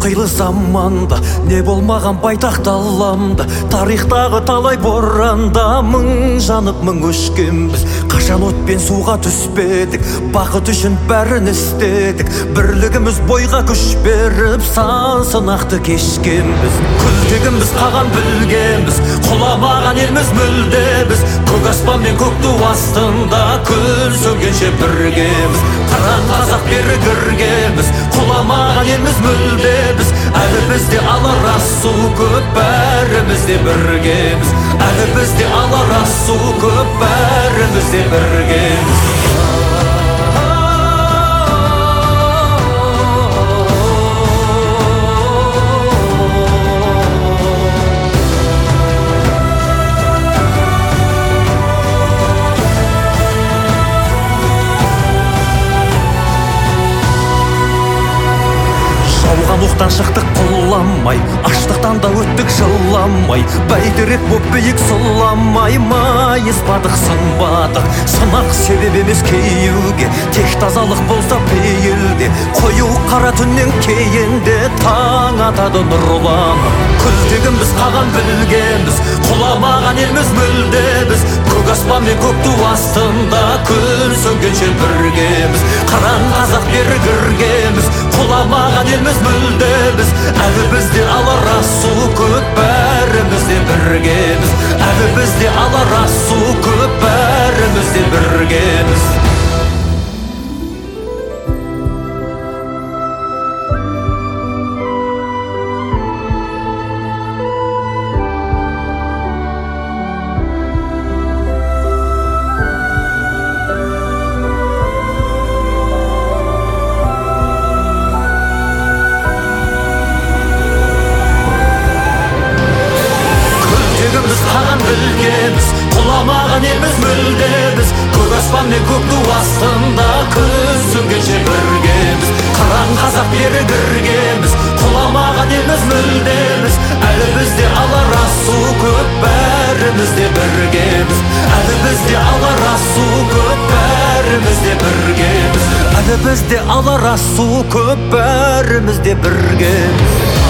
қилы заманда не болмаған байтақ даламда, тарихтағы талай боранда мың жанып мың өшкенбіз. Қашан отпен суға түспедік, бақыт үшін бәрін істедік. Бірлігіміз бойға күш беріп, сан сынақты кешкенбіз. Күлтегіміз қаған білгенбіз, құламаған елміз мүлде біз. Көк аспан мен көк ту астында күн сөнгенше біргеміз. Қыран қазақ бері кіргенбіз, құламаған елміз мүлде біз. Әлі бізде алар асу көп, бәріміз де біргеміз. Әлі бізде алар асу көп, бәріміз де біргеміз. Жауған оқтан шықтық құламай, аштықтан да өттік жыламай. Бәйтерек боп биік сұламай, майыспадық сынбадық. Сынақ себеп емес кейеуге, тек тазалық болса пейілде. Қою қара түннен кейінде таң атады нұрланып. Күлтегіміз қаған білгенбіз, құламаған елміз мүлде біз. Көк аспан мен көк ту астында күн сөнгенше біргеміз. Қыран қазақ бері кіргенбіз, құламаған елміз мүлде біз. Әлі бізде алар асу көп, бәріміз де біргеміз. Әлі бізде алар асу көп, бәріміз де біргеміз. Қаған білгенбіз, құламаған елміз мүлде біз. Көк аспан мен көк ту астында күн сөнгенше біргеміз. Қыран қазақ бері кіргенбіз, құламаған елміз мүлде біз. Әлі бізде алар асу көп, бәріміз де біргеміз. Әлі бізде алар асу көп, бәріміз де біргеміз. Әлі бізде алар асу көп, бәріміз де біргеміз.